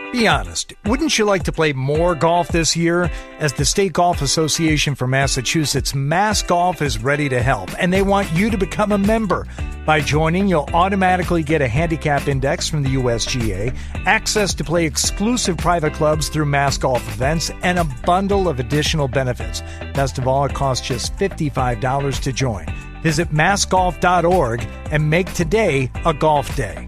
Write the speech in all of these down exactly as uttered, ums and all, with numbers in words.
Be honest, wouldn't you like to play more golf this year? As the State Golf Association for Massachusetts, Mass Golf is ready to help, and they want you to become a member. By joining, you'll automatically get a handicap index from the U S G A, access to play exclusive private clubs through Mass Golf events, and a bundle of additional benefits. Best of all, it costs just fifty-five dollars to join. Visit mass golf dot org and make today a golf day.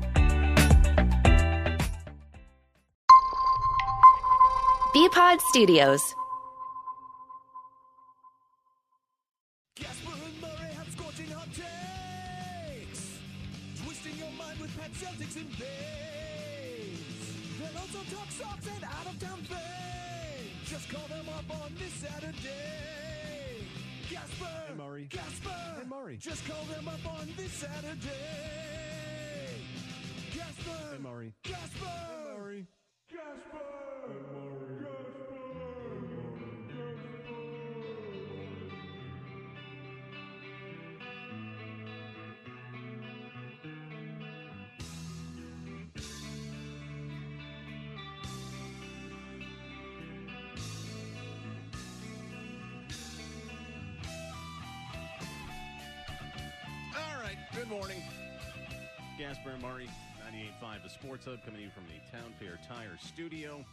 B-Pod Studios. Casper and Murray have scorching hot takes, twisting your mind with pet Celtics and babes. They'll also talk socks and out-of-town fame. Just call them up on this Saturday. Casper and Murray. Casper and Murray. Just call them up on this Saturday. Casper and Murray. Casper and Murray. Casper and Murray. Good morning. Gasper and Murray, ninety-eight point five, the Sports Hub, coming to you from the Town Fair Tire Studio.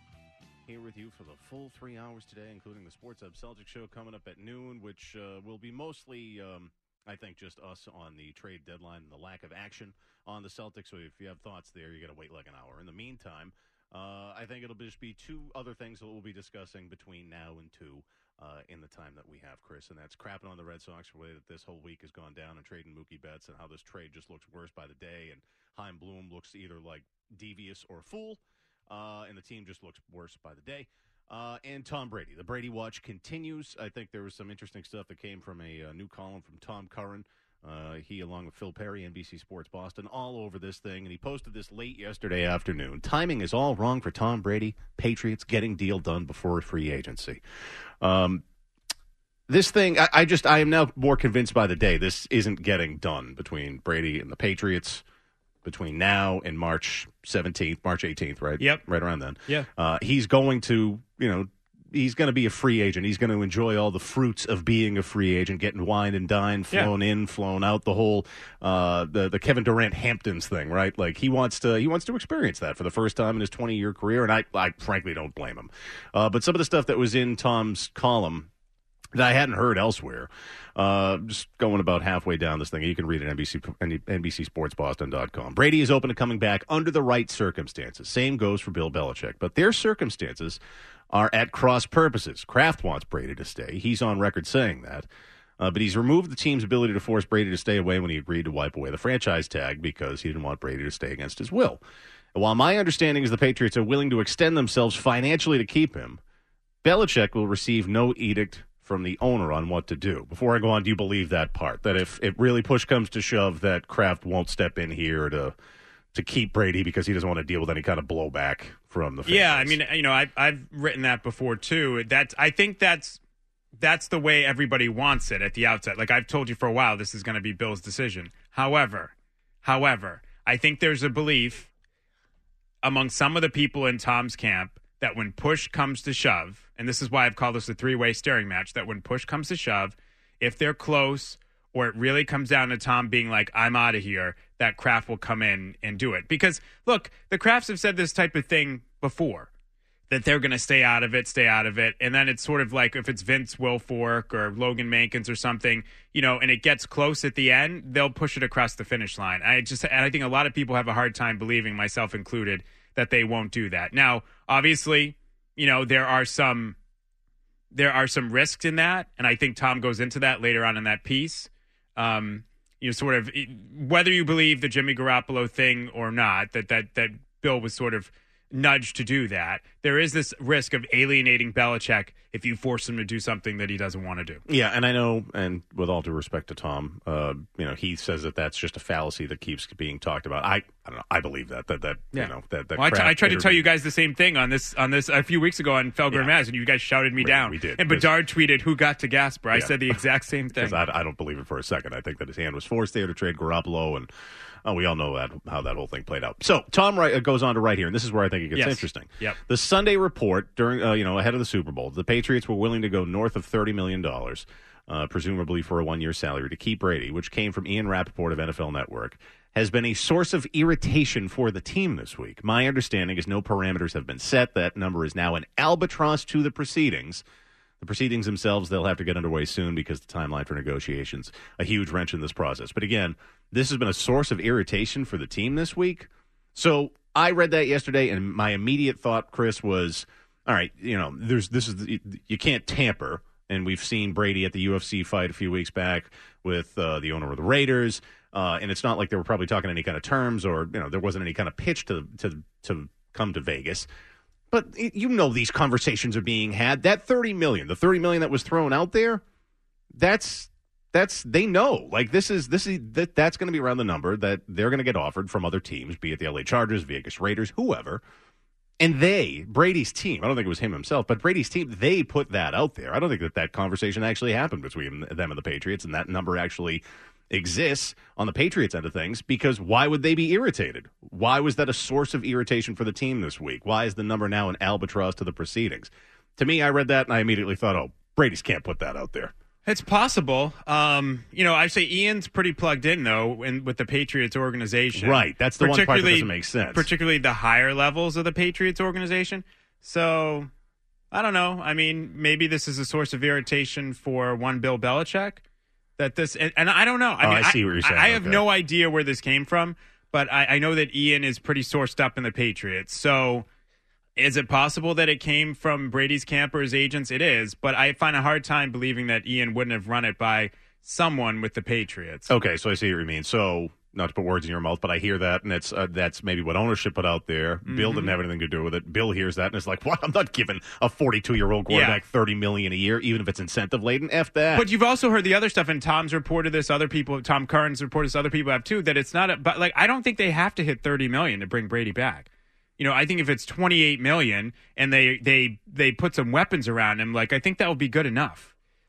Here with you for the full three hours today, including the Sports Hub Celtics show coming up at noon, which uh, will be mostly, um, I think, just us on the trade deadline and the lack of action on the Celtics. So if you have thoughts there, you got to wait like an hour. In the meantime, uh, I think it'll just be two other things that we'll be discussing between now and two. Uh, in the time that we have, Chris, and that's crapping on the Red Sox for the way that this whole week has gone down and trading Mookie Betts and how this trade just looks worse by the day, and Chaim Bloom looks either like devious or a fool, uh, and the team just looks worse by the day. Uh, and Tom Brady. The Brady Watch continues. I think there was some interesting stuff that came from a, a new column from Tom Curran. Uh, he, along with Phil Perry, N B C Sports Boston, all over this thing, and he posted this late yesterday afternoon. Timing is all wrong for Tom Brady. Patriots getting deal done before free agency. Um, this thing, I, I just, I am now more convinced by the day this isn't getting done between Brady and the Patriots between now and March seventeenth, March eighteenth, right? Yep. Right around then. Yeah. Uh, he's going to, you know, he's going to be a free agent. He's going to enjoy all the fruits of being a free agent, getting wine and dine, flown yeah. in, flown out, the whole uh, the the Kevin Durant Hamptons thing, right? Like he wants to he wants to experience that for the first time in his twenty-year career, and I, I frankly don't blame him. Uh, but some of the stuff that was in Tom's column that I hadn't heard elsewhere, uh, just going about halfway down this thing. You can read it at N B C, N B C Sports Boston dot com. Brady is open to coming back under the right circumstances. Same goes for Bill Belichick. But their circumstances are at cross purposes. Kraft wants Brady to stay. He's on record saying that. Uh, but he's removed the team's ability to force Brady to stay away when he agreed to wipe away the franchise tag because he didn't want Brady to stay against his will. And while my understanding is the Patriots are willing to extend themselves financially to keep him, Belichick will receive no edict from the owner on what to do. Before I go on, do you believe that part? That if it really push comes to shove, that Kraft won't step in here to to keep Brady because he doesn't want to deal with any kind of blowback from the fans? Yeah, I mean, you know, I've, I've written that before, too. That's, I think that's that's the way everybody wants it at the outset. Like I've told you for a while, this is going to be Bill's decision. However, however, I think there's a belief among some of the people in Tom's camp that when push comes to shove, and this is why I've called this a three-way staring match, that when push comes to shove, if they're close or it really comes down to Tom being like, I'm out of here, that Kraft will come in and do it. Because, look, the Krafts have said this type of thing before, that they're going to stay out of it, stay out of it. And then it's sort of like if it's Vince Wilfork or Logan Mankins or something, you know, and it gets close at the end, they'll push it across the finish line. I just, and I think a lot of people have a hard time believing, myself included, that they won't do that. Now, obviously, you know, there are some there are some risks in that, and I think Tom goes into that later on in that piece. Um, you know, sort of whether you believe the Jimmy Garoppolo thing or not, that that that Bill was sort of nudged to do that. There is this risk of alienating Belichick if you force him to do something that he doesn't want to do. Yeah, and I know, and with all due respect to Tom, uh, you know, he says that that's just a fallacy that keeps being talked about. I, I don't know. I believe that that that yeah. you know that. that well, I, t- I tried to tell you guys the same thing on this on this a few weeks ago on Felger yeah. and Maz, and you guys shouted me we, down. We did. And Bedard tweeted, "Who got to Gasper?" I yeah. said the exact same thing. I, I don't believe it for a second. I think that his hand was forced there to trade Garoppolo, and oh, we all know that how that whole thing played out. So Tom write, uh, goes on to write here, and this is where I think think it gets Yes. interesting. Yep. The Sunday report during, uh, you know, ahead of the Super Bowl, the Patriots were willing to go north of thirty million dollars, uh, presumably for a one-year salary, to keep Brady, which came from Ian Rappaport of N F L Network, has been a source of irritation for the team this week. My understanding is no parameters have been set. That number is now an albatross to the proceedings. The proceedings themselves, they'll have to get underway soon because the timeline for negotiations, a huge wrench in this process. But again, this has been a source of irritation for the team this week. So I read that yesterday, and my immediate thought, Chris, was, all right, you know, there's this is you can't tamper. And we've seen Brady at the U F C fight a few weeks back with uh, the owner of the Raiders. Uh, and it's not like they were probably talking any kind of terms or, you know, there wasn't any kind of pitch to to to come to Vegas. But you know these conversations are being had. That thirty million dollars, the thirty million dollars that was thrown out there, that's that's they know. Like this is this is that that's going to be around the number that they're going to get offered from other teams, be it the L A Chargers, Vegas Raiders, whoever. And they, Brady's team, I don't think it was him himself, but Brady's team, they put that out there. I don't think that that conversation actually happened between them and the Patriots, and that number actually exists on the Patriots end of things, because why would they be irritated? Why was that a source of irritation for the team this week? Why is the number now an albatross to the proceedings? To me, I read that and I immediately thought, oh, Brady's can't put that out there. It's possible. Um, you know, I say Ian's pretty plugged in, though, in, with the Patriots organization. Right. That's the one part that doesn't make sense. Particularly the higher levels of the Patriots organization. So, I don't know. I mean, maybe this is a source of irritation for one Bill Belichick. That this, and, and I don't know. I oh, mean, I see what you're saying. I, I have okay. no idea where this came from, but I, I know that Ian is pretty sourced up in the Patriots. So, is it possible that it came from Brady's camp or his agents? It is, but I find a hard time believing that Ian wouldn't have run it by someone with the Patriots. Okay, so I see what you mean. So, not to put words in your mouth, but I hear that, and it's uh, that's maybe what ownership put out there. Mm-hmm. Bill didn't have anything to do with it. Bill hears that and is like, "What? I'm not giving a forty-two-year-old quarterback yeah. thirty million dollars a year, even if it's incentive laden. F that." But you've also heard the other stuff, and Tom's reported this. Other people, Tom Curran's reported this. Other people have too. That it's not. A, but like, I don't think they have to hit thirty million dollars to bring Brady back. You know, I think if it's twenty-eight million dollars and they they they put some weapons around him, like I think that would be good enough.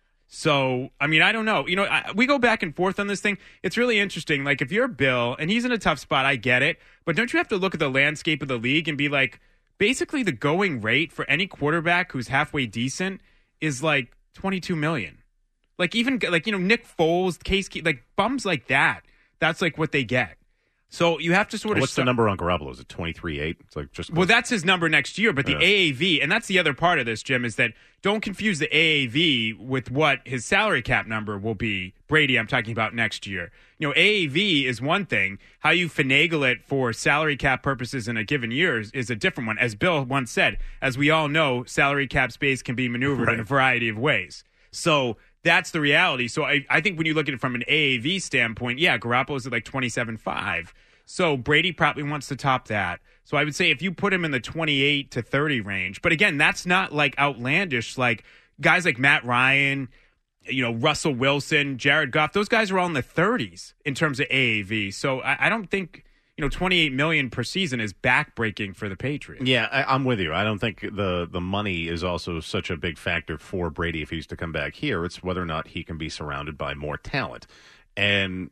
So, I mean, I don't know. You know, I, we go back and forth on this thing. It's really interesting. Like, if you're Bill, and he's in a tough spot, I get it. But don't you have to look at the landscape of the league and be like, basically the going rate for any quarterback who's halfway decent is like twenty-two million dollars. Like, even, like, you know, Nick Foles, Case, like, bums like that. That's like what they get. So you have to sort of. What's start- the number on Garoppolo? Is it twenty-three eight? It's like just. Well, that's his number next year, but the yeah. A A V, and that's the other part of this, Jim, is that don't confuse the A A V with what his salary cap number will be. Brady, I'm talking about next year. You know, A A V is one thing. How you finagle it for salary cap purposes in a given year is, is a different one. As Bill once said, as we all know, salary cap space can be maneuvered right. in a variety of ways. So that's the reality. So I, I think when you look at it from an A A V standpoint, yeah, Garoppolo's at like twenty-seven five. So Brady probably wants to top that. So I would say if you put him in the twenty-eight to thirty range, but again, that's not like outlandish. Like guys like Matt Ryan, you know, Russell Wilson, Jared Goff, those guys are all in the thirties in terms of A A V. So I, I don't think, you know, twenty-eight million dollars per season is backbreaking for the Patriots. Yeah, I, I'm with you. I don't think the, the money is also such a big factor for Brady if he's to come back here. It's whether or not he can be surrounded by more talent. And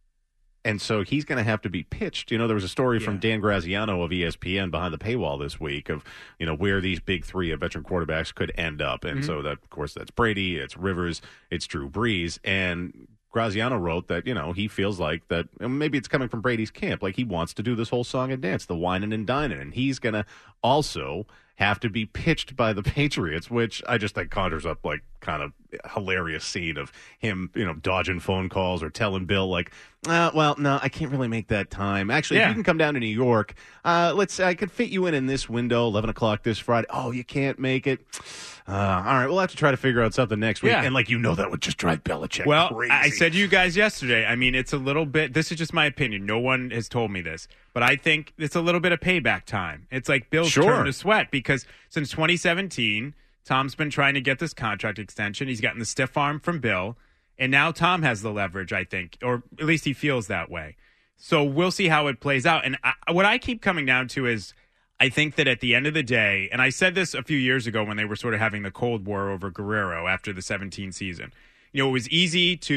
And so he's going to have to be pitched. You know, there was a story yeah. from Dan Graziano of E S P N behind the paywall this week of, you know, where these big three of veteran quarterbacks could end up. And mm-hmm. so that, of course, that's Brady, it's Rivers, it's Drew Brees. And Graziano wrote that, you know, he feels like that, and maybe it's coming from Brady's camp, like he wants to do this whole song and dance, the whining and dining. And he's going to also have to be pitched by the Patriots, which I just think conjures up like kind of hilarious scene of him, you know, dodging phone calls or telling Bill like, uh, well, no, I can't really make that time. Actually, yeah. if you can come down to New York, uh, let's, I could fit you in in this window, eleven o'clock this Friday. Oh, you can't make it. Uh, all right, we'll have to try to figure out something next week. Yeah. And like, you know, that would just drive Belichick well, crazy. I said to you guys yesterday, I mean, it's a little bit, this is just my opinion. No one has told me this, but I think it's a little bit of payback time. It's like Bill's sure. turn to sweat because since twenty seventeen, Tom's been trying to get this contract extension. He's gotten the stiff arm from Bill, and now Tom has the leverage, I think, or at least he feels that way. So we'll see how it plays out. And I, what I keep coming down to is I think that at the end of the day, and I said this a few years ago when they were sort of having the Cold War over Guerrero after the seventeen season, you know, it was easy to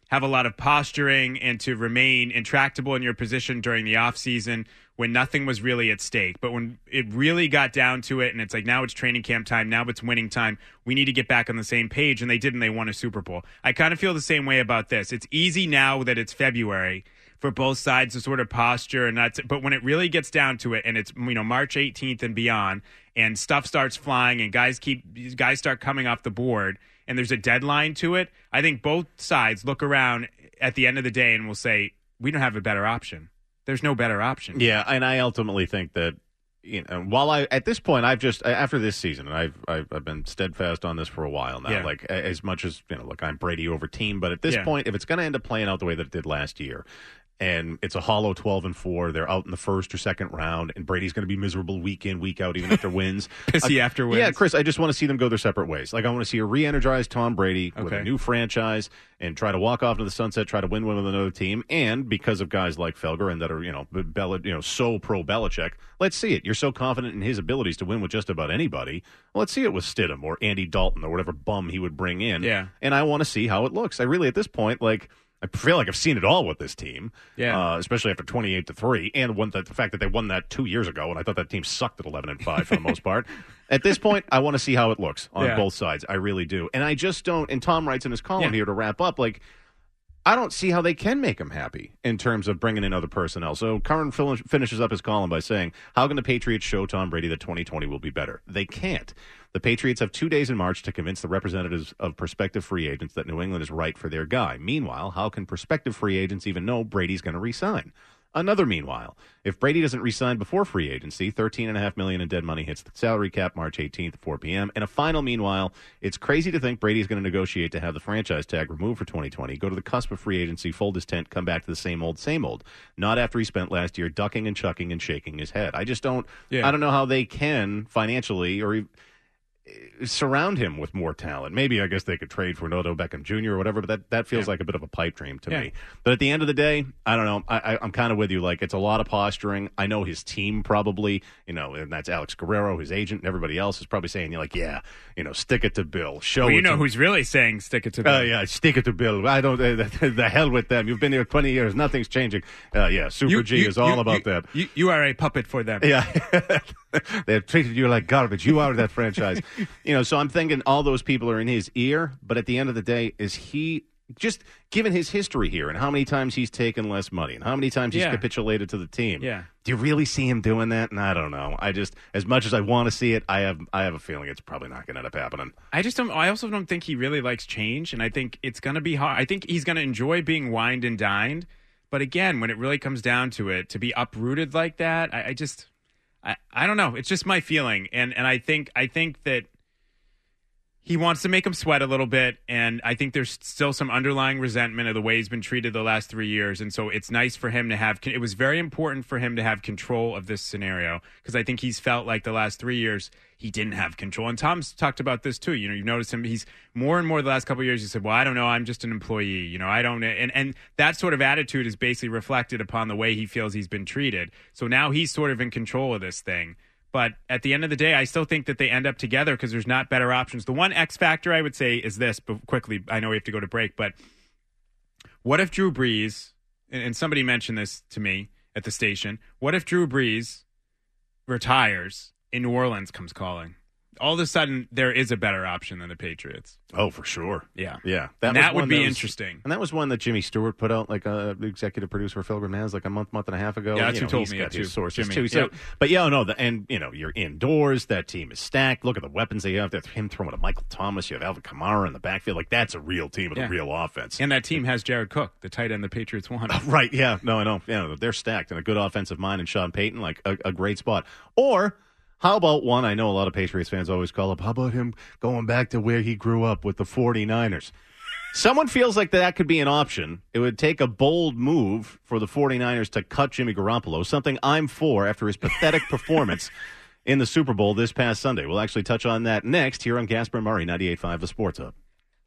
have a lot of posturing and to remain intractable in your position during the offseason when nothing was really at stake. But when it really got down to it and it's like, now it's training camp time, now it's winning time, we need to get back on the same page, and they did, and they won a Super Bowl. I kind of feel the same way about this. It's easy now that it's February for both sides to sort of posture, and that's, but when it really gets down to it and it's, you know, March eighteenth and beyond, and stuff starts flying and guys keep guys start coming off the board, and there's a deadline to it, I think both sides look around at the end of the day and will say, we don't have a better option. There's no better option. Yeah, and I ultimately think that, you know, while I, at this point, I've just, after this season, and I've, I've, I've been steadfast on this for a while now, Yeah. like, as much as, you know, look, I'm Brady over team, but at this Yeah. point, if it's going to end up playing out the way that it did last year, and it's a hollow twelve and four, they're out in the first or second round, and Brady's going to be miserable week in, week out, even after wins. Pissy I, after wins. Yeah, Chris, I just want to see them go their separate ways. Like, I want to see a re-energized Tom Brady with a Okay. new franchise and try to walk off into the sunset, try to win one with another team. And because of guys like Felger and that are, you know, Bel- you know, so pro Belichick, let's see it. You're so confident in his abilities to win with just about anybody. Well, let's see it with Stidham or Andy Dalton or whatever bum he would bring in. Yeah. And I want to see how it looks. I really, at this point, like, I feel like I've seen it all with this team, Yeah. uh, especially after twenty-eight to three, and one, the, the fact that they won that two years ago, and I thought that team sucked at eleven and five for the most part. At this point, I want to see how it looks on Yeah. both sides. I really do, and I just don't. And Tom writes in his column Yeah. here to wrap up, like, I don't see how they can make him happy in terms of bringing in other personnel. So Curran fin- finishes up his column by saying, how can the Patriots show Tom Brady that twenty twenty will be better? They can't. The Patriots have two days in March to convince the representatives of prospective free agents that New England is right for their guy. Meanwhile, how can prospective free agents even know Brady's going to re-sign? Another meanwhile, if Brady doesn't re-sign before free agency, thirteen point five million dollars in dead money hits the salary cap March eighteenth at four p.m. And a final meanwhile, it's crazy to think Brady's going to negotiate to have the franchise tag removed for twenty twenty, go to the cusp of free agency, fold his tent, come back to the same old, same old. Not after he spent last year ducking and chucking and shaking his head. I just don't, Yeah. I don't know how they can financially or even surround him with more talent. Maybe I guess they could trade for Odell Beckham Junior or whatever, but that, that feels Yeah. like a bit of a pipe dream to Yeah. me. But at the end of the day, I don't know. I, I, I'm kind of with you. Like, it's a lot of posturing. I know his team probably, you know, and that's Alex Guerrero, his agent, and everybody else is probably saying, you're like, yeah, you know, stick it to Bill. Show Well, you it know to who's really saying stick it to Oh, them. yeah, stick it to Bill. I don't, uh, the, the hell with them. You've been here twenty years. Nothing's changing. Uh, yeah, Super You- G you- is all you- about you- that. You, you are a puppet for them. Yeah. They have treated you like garbage. You are that franchise. You know, so I'm thinking all those people are in his ear, but at the end of the day, is he just given his history here and how many times he's taken less money and how many times he's Yeah. capitulated to the team? Yeah. Do you really see him doing that? And I don't know. I just, as much as I want to see it, I have I have a feeling it's probably not going to end up happening. I just don't. I also don't think he really likes change, and I think it's going to be hard. I think he's going to enjoy being wined and dined, but again, when it really comes down to it, to be uprooted like that, I, I just, I, I don't know. It's just my feeling, and and I think I think that he wants to make him sweat a little bit, and I think there's still some underlying resentment of the way he's been treated the last three years, and so it's nice for him to have, it was very important for him to have control of this scenario, because I think he's felt like the last three years he didn't have control, and Tom's talked about this too. You know, you've noticed him, he's more and more the last couple of years, he said, well, I don't know, I'm just an employee, you know, I don't, and, and that sort of attitude is basically reflected upon the way he feels he's been treated, so now he's sort of in control of this thing. But at the end of the day, I still think that they end up together because there's not better options. The one X factor I would say is this, but quickly, I know we have to go to break, but what if Drew Brees, and somebody mentioned this to me at the station, what if Drew Brees retires and New Orleans comes calling? All of a sudden, there is a better option than the Patriots. Oh, for sure. Yeah. Yeah. And was that would one be was- interesting. And that was one that Jimmy Stewart put out, like a uh, executive producer for Phil Maz, like a month, month and a half ago. Yeah, that's you who know, told he's me got it, his too. sources Jimmy. too. So, Yep. but yeah, no, the, and you know, you're indoors. That team is stacked. Look at the weapons they have. There's him throwing to Michael Thomas. You have Alvin Kamara in the backfield. Like, that's a real team with Yeah. a real offense. And that team has Jared Cook, the tight end the Patriots won. Right? Yeah. No, I know. Yeah, they're stacked and a good offensive mind and Sean Payton, like a, a great spot. Or how about one I know a lot of Patriots fans always call up? How about him going back to where he grew up with the forty-niners? Someone feels like that could be an option. It would take a bold move for the forty-niners to cut Jimmy Garoppolo, something I'm for after his pathetic performance in the Super Bowl this past Sunday. We'll actually touch on that next here on Gasper and Murray, ninety-eight point five, The Sports Hub.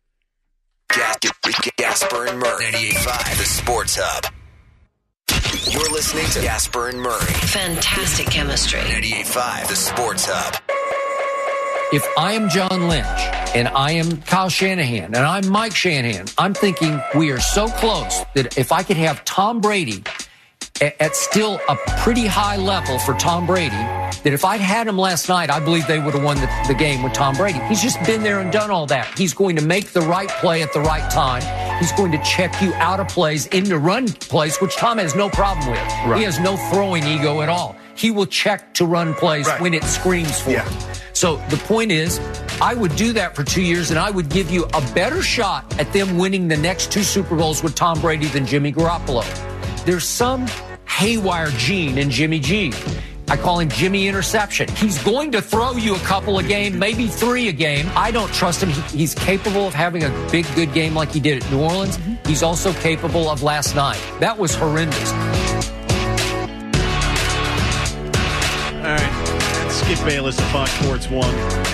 Gasper and Murray, ninety-eight point five, The Sports Hub. You're listening to Gasper and Murray, Fantastic chemistry. ninety-eight point five, The Sports Hub. if I am John Lynch and I am Kyle Shanahan and I'm Mike Shanahan, I'm thinking we are so close that if I could have Tom Brady at, at still a pretty high level for Tom Brady, that if I'd had him last night, I believe they would have won the, the game with Tom Brady. He's just been there and done all that. He's going to make the right play at the right time. He's going to check you out of plays into run plays, which Tom has no problem with. Right. He has no throwing ego at all. He will check to run plays right. when it screams for yeah. him. So the point is, I would do that for two years, and I would give you a better shot at them winning the next two Super Bowls with Tom Brady than Jimmy Garoppolo. There's some haywire gene in Jimmy G. I call him Jimmy Interception. He's going to throw you a couple a game, maybe three a game. I don't trust him. He, he's capable of having a big, good game like he did at New Orleans. Mm-hmm. He's also capable of last night. That was horrendous. All right. Skip Bayless of Fox Sports one.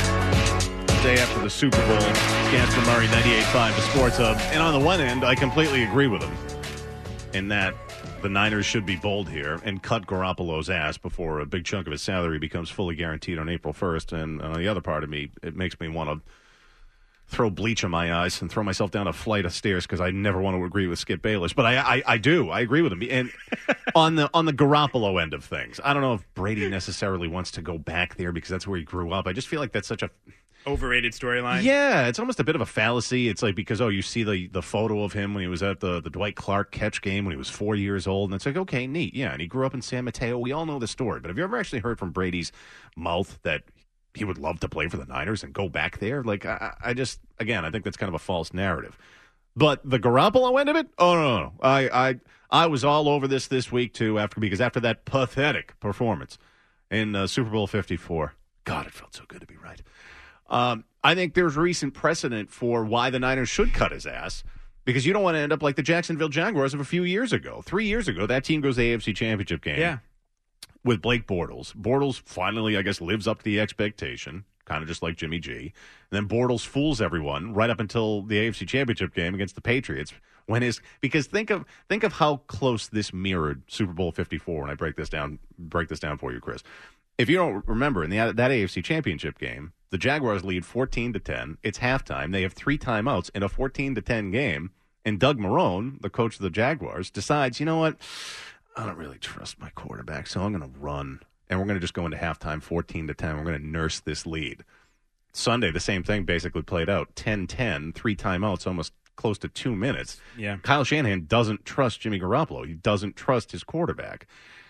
The day after the Super Bowl. Gasper Murray, ninety-eight point five, the Sports Hub. And on the one end, I completely agree with him in that the Niners should be bold here and cut Garoppolo's ass before a big chunk of his salary becomes fully guaranteed on April first. And on the other part of me, it makes me want to throw bleach in my eyes and throw myself down a flight of stairs because I never want to agree with Skip Bayless. But I, I, I do. I agree with him. And on the on the Garoppolo end of things, I don't know if Brady necessarily wants to go back there because that's where he grew up. I just feel like that's such a overrated storyline. Yeah, it's almost a bit of a fallacy. It's like because, oh, you see the, the photo of him when he was at the, the Dwight Clark catch game when he was four years old, and it's like, okay, neat. Yeah, and he grew up in San Mateo. We all know the story. But have you ever actually heard from Brady's mouth that he would love to play for the Niners and go back there? Like, I, I just, again, I think that's kind of a false narrative. But the Garoppolo end of it? Oh, no, no, no. I, I, I was all over this this week, too, after because after that pathetic performance in uh, Super Bowl fifty-four. God, it felt so good to be right. Um, I think there's recent precedent for why the Niners should cut his ass because you don't want to end up like the Jacksonville Jaguars of a few years ago. Three years ago, that team goes to the A F C Championship game yeah. with Blake Bortles. Bortles finally, I guess, lives up to the expectation, kind of just like Jimmy G. And then Bortles fools everyone right up until the A F C Championship game against the Patriots. When his because think of think of how close this mirrored Super Bowl fifty-four. When I break this down, break this down for you, Chris. If you don't remember, in the, that A F C Championship game, the Jaguars lead fourteen to ten. It's halftime. They have three timeouts in a fourteen to ten game. And Doug Marrone, the coach of the Jaguars, decides, you know what? I don't really trust my quarterback, so I'm going to run. And we're going to just go into halftime fourteen to ten. We're going to nurse this lead. Sunday, the same thing basically played out. ten ten, three timeouts, almost close to two minutes. Yeah. Kyle Shanahan doesn't trust Jimmy Garoppolo. He doesn't trust his quarterback.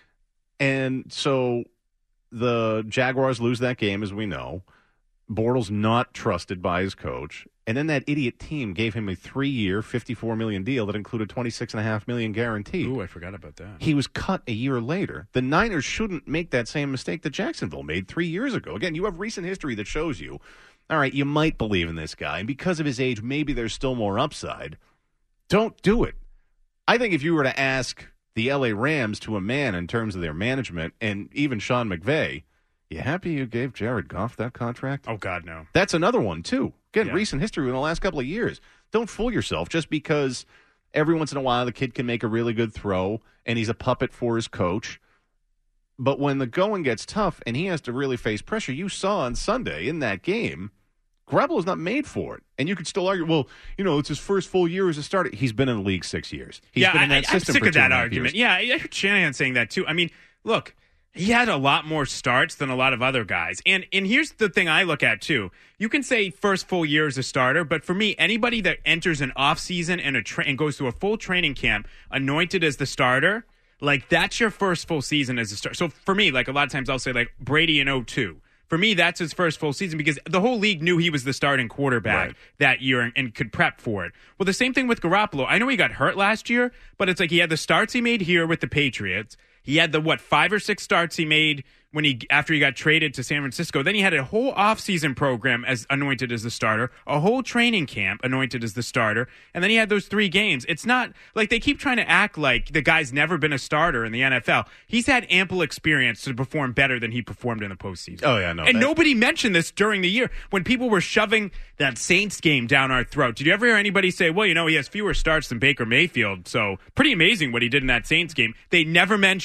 And so the Jaguars lose that game, as we know. Bortles not trusted by his coach. And then that idiot team gave him a three-year, fifty-four million dollars deal that included twenty-six point five million dollars guaranteed. Ooh, I forgot about that. He was cut a year later. The Niners shouldn't make that same mistake that Jacksonville made three years ago. Again, you have recent history that shows you, all right, you might believe in this guy, and because of his age, maybe there's still more upside. Don't do it. I think if you were to ask the L A Rams to a man in terms of their management, and even Sean McVay, you happy you gave Jared Goff that contract? Oh, God, no. That's another one, too. Again, yeah. recent history in the last couple of years. Don't fool yourself just because every once in a while the kid can make a really good throw and he's a puppet for his coach. But when the going gets tough and he has to really face pressure, you saw on Sunday in that game, Garoppolo's not made for it. And you could still argue, well, you know, it's his first full year as a starter. He's been in the league six years. He's yeah, been in that I, I'm system sick for of two that and a half argument. years. Yeah, I heard Shanahan saying that, too. I mean, look, he had a lot more starts than a lot of other guys. And and here's the thing I look at, too. You can say first full year as a starter, but for me, anybody that enters an offseason and, a tra- and goes through a full training camp anointed as the starter, like, that's your first full season as a starter. So for me, like, a lot of times I'll say, like, Brady in oh two. For me, that's his first full season because the whole league knew he was the starting quarterback right. that year and, and could prep for it. Well, the same thing with Garoppolo. I know he got hurt last year, but it's like he had the starts he made here with the Patriots. He had the, what, five or six starts he made when he after he got traded to San Francisco. Then he had a whole offseason program as anointed as the starter, a whole training camp anointed as the starter, and then he had those three games. It's not like they keep trying to act like the guy's never been a starter in the N F L. He's had ample experience to perform better than he performed in the postseason. Oh, yeah, no. And that... nobody mentioned this during the year when people were shoving that Saints game down our throat. Did you ever hear anybody say, well, you know, he has fewer starts than Baker Mayfield, so pretty amazing what he did in that Saints game. They never mentioned it.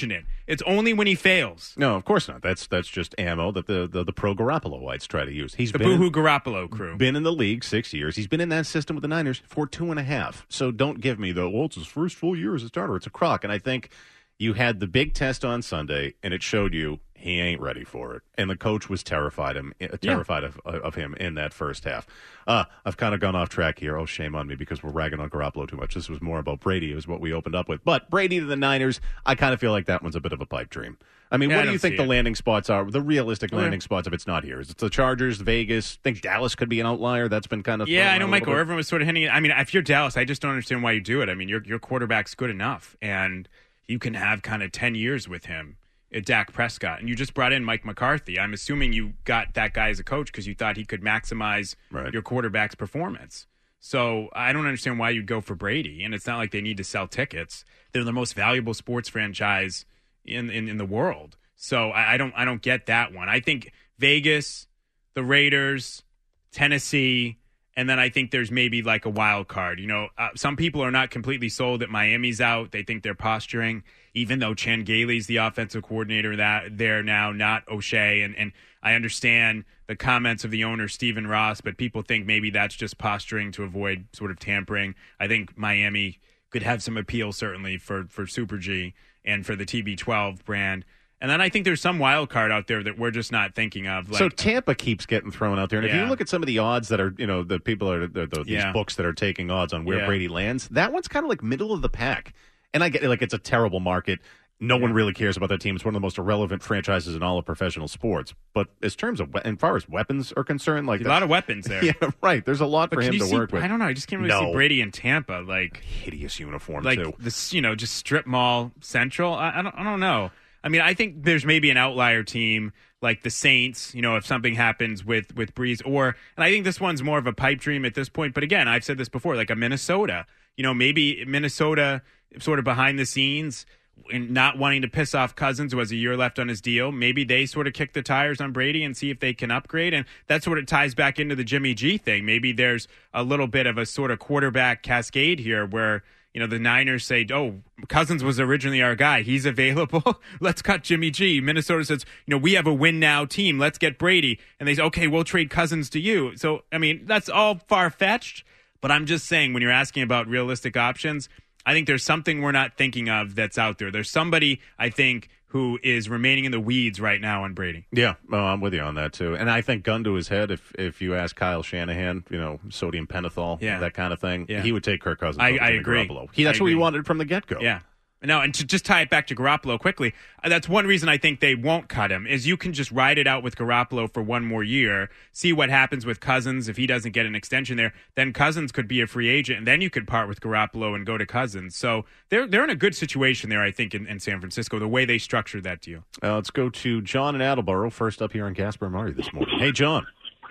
It's only when he fails. No, of course not. That's that's just ammo that the the, the pro Garoppolo-wites try to use. He's The been boohoo in, Garoppolo crew. been in the league six years. He's been in that system with the Niners for two and a half. So don't give me the, well, it's his first full year as a starter. It's a crock. And I think you had the big test on Sunday, and it showed you he ain't ready for it. And the coach was terrified him, uh, terrified of, of him in that first half. Uh, I've kind of gone off track here. Oh, shame on me because we're ragging on Garoppolo too much. This was more about Brady is what we opened up with. But Brady to the Niners, I kind of feel like that one's a bit of a pipe dream. I mean, Yeah, what I do you don't think see the it. landing spots are? The realistic Well, landing spots if it's not here? Is it the Chargers, Vegas? think Dallas could be an outlier? That's been kind of Yeah, thrown I know out a Michael little bit. Irvin was sort of hinting at I mean, if you're Dallas, I just don't understand why you do it. I mean, your your quarterback's good enough, and you can have kind of ten years with him at Dak Prescott. And you just brought in Mike McCarthy. I'm assuming you got that guy as a coach because you thought he could maximize Right. your quarterback's performance. So I don't understand why you'd go for Brady. And it's not like they need to sell tickets. They're the most valuable sports franchise in in, in the world. So I, I don't I don't get that one. I think Vegas, the Raiders, Tennessee, and then I think there's maybe like a wild card. You know, uh, some people are not completely sold that Miami's out. They think they're posturing, even though Chan Gailey's the offensive coordinator that there now, not O'Shea. And, and I understand the comments of the owner, Stephen Ross, but people think maybe that's just posturing to avoid sort of tampering. I think Miami could have some appeal, certainly, for, for Super G and for the T B twelve brand. And then I think there's some wild card out there that we're just not thinking of. Like, so Tampa keeps getting thrown out there, and if Yeah. you look at some of the odds that are, you know, the people are the, the, these Yeah. books that are taking odds on where Yeah. Brady lands, that one's kind of like middle of the pack. And I get like it's a terrible market. No one really cares about that team. It's one of the most irrelevant franchises in all of professional sports. But as terms of, we- as far as weapons are concerned, like a lot of weapons there. yeah, right. There's a lot But for can him you to see, work with. I don't know. I just can't really No. see Brady in Tampa. Like, Hideous uniform like too. this, you know, just strip mall central. I, I don't, I don't know. I mean, I think there's maybe an outlier team like the Saints. You know, if something happens with with Breeze, or and I think this one's more of a pipe dream at this point. But again, I've said this before, like a Minnesota. You know, maybe Minnesota sort of behind the scenes and not wanting to piss off Cousins, who has a year left on his deal. Maybe they sort of kick the tires on Brady and see if they can upgrade. And that sort of ties back into the Jimmy G thing. Maybe there's a little bit of a sort of quarterback cascade here where, you know, the Niners say, oh, Cousins was originally our guy. He's available. Let's cut Jimmy G. Minnesota says, you know, we have a win now team. Let's get Brady. And they say, okay, we'll trade Cousins to you. So, I mean, that's all far-fetched. But I'm just saying, when you're asking about realistic options, I think there's something we're not thinking of that's out there. There's somebody, I think, who is remaining in the weeds right now on Brady. Yeah, well, I'm with you on that too. And I think gun to his head, if if you ask Kyle Shanahan, you know, sodium pentothal, Yeah. that kind of thing, Yeah. he would take Kirk Cousins. I- over I Jimmy agree. Garoppolo. He, that's I what he agree. wanted from the get-go. Yeah. No, and to just tie it back to Garoppolo quickly, uh, that's one reason I think they won't cut him, is you can just ride it out with Garoppolo for one more year, see what happens with Cousins. If he doesn't get an extension there, then Cousins could be a free agent, and then you could part with Garoppolo and go to Cousins. So they're they're in a good situation there, I think, in, in San Francisco, the way they structured that deal. Uh, let's go to John in Attleboro, first up here on Gasper and Murray this morning. Hey, John.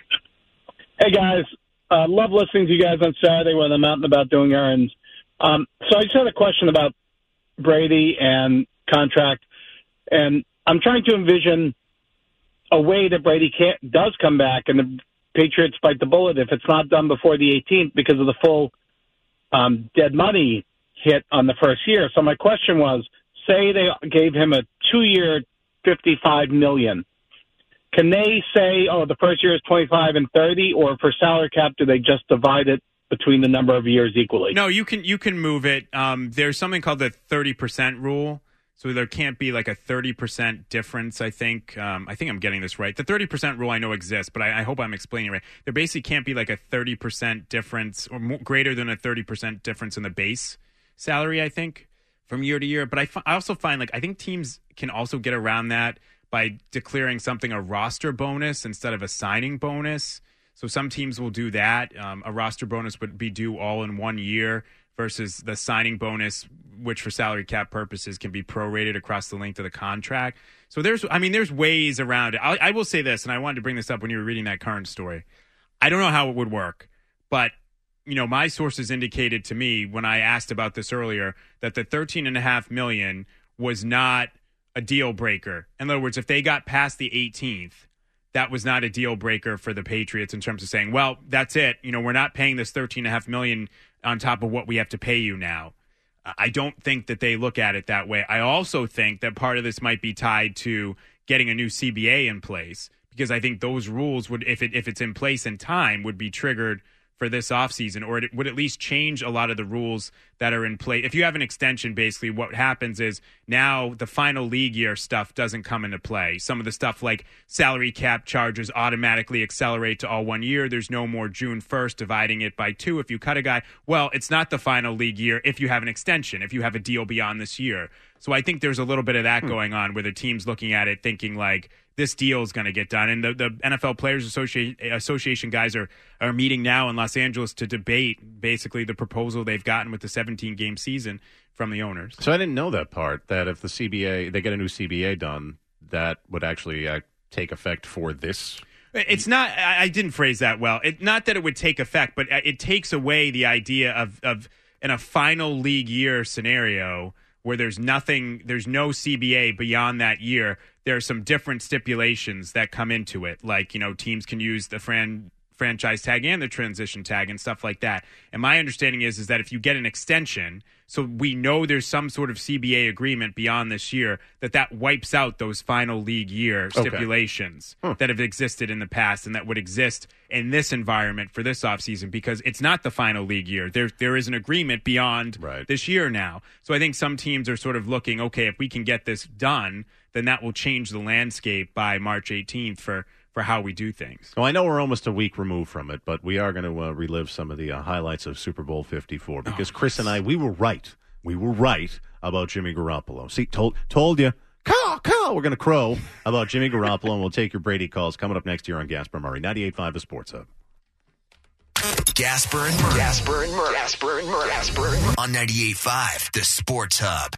Hey, guys. Uh, love listening to you guys on Saturday when I'm out and about doing errands. Um, so I just had a question about Brady and contract, and I'm trying to envision a way that Brady can't, does come back and the Patriots bite the bullet if it's not done before the eighteenth because of the full um, dead money hit on the first year. So my question was, say they gave him a two-year fifty-five million dollars. Can they say, oh, the first year is twenty-five and thirty, or for salary cap, do they just divide it between the number of years equally? No, you can you can move it. Um, there's something called the thirty percent rule. So there can't be like a thirty percent difference, I think. Um, I think I'm getting this right. The thirty percent rule I know exists, but I, I hope I'm explaining it right. There basically can't be like a thirty percent difference or more, greater than a thirty percent difference in the base salary, I think, from year to year. But I, fi- I also find like I think teams can also get around that by declaring something a roster bonus instead of a signing bonus. So some teams will do that. Um, a roster bonus would be due all in one year versus the signing bonus, which for salary cap purposes can be prorated across the length of the contract. So there's, I mean, there's ways around it. I, I will say this, and I wanted to bring this up when you were reading that current story. I don't know how it would work, but you know, my sources indicated to me when I asked about this earlier that the thirteen and a half million was not a deal breaker. In other words, if they got past the eighteenth, that was not a deal breaker for the Patriots in terms of saying, well, that's it. You know, we're not paying this thirteen and a half million on top of what we have to pay you now. I don't think that they look at it that way. I also think that part of this might be tied to getting a new C B A in place, because I think those rules would, if it if it's in place in time, would be triggered for this offseason, or it would at least change a lot of the rules that are in place. If you have an extension, basically what happens is now the final league year stuff doesn't come into play. Some of the stuff like salary cap charges automatically accelerate to all one year. There's no more June first dividing it by two if you cut a guy. Well, it's not the final league year if you have an extension, if you have a deal beyond this year. So I think there's a little bit of that hmm. going on where the team's looking at it thinking like, this deal is going to get done. And the, the N F L Players Association, Association guys are, are meeting now in Los Angeles to debate basically the proposal they've gotten with the seventeen-game season from the owners. So I didn't know that part, that if the C B A, they get a new C B A done, that would actually uh, take effect for this. It's not, I didn't phrase that well. It, not that it would take effect, but it takes away the idea of, of in a final league year scenario where there's nothing, there's no C B A beyond that year. There are some different stipulations that come into it, like, you know, teams can use the fran- franchise tag and the transition tag and stuff like that. And my understanding is, is that if you get an extension, so we know there's some sort of C B A agreement beyond this year, that that wipes out those final league year stipulations okay. huh. that have existed in the past and that would exist in this environment for this offseason, because it's not the final league year. There, there is an agreement beyond right. this year now. So I think some teams are sort of looking, okay, if we can get this done, then that will change the landscape by March eighteenth for, for how we do things. Well, I know we're almost a week removed from it, but we are going to uh, relive some of the uh, highlights of Super Bowl fifty-four, because oh, Chris yes. and I, we were right. We were right about Jimmy Garoppolo. See, told told you. Call, call. We're going to crow about Jimmy Garoppolo, and we'll take your Brady calls coming up next year on Gasper Murray. ninety-eight point five The Sports Hub. Gasper and Murray. Gasper and Murray. Gasper and Murray. Gasper and Murray. On ninety-eight point five The Sports Hub.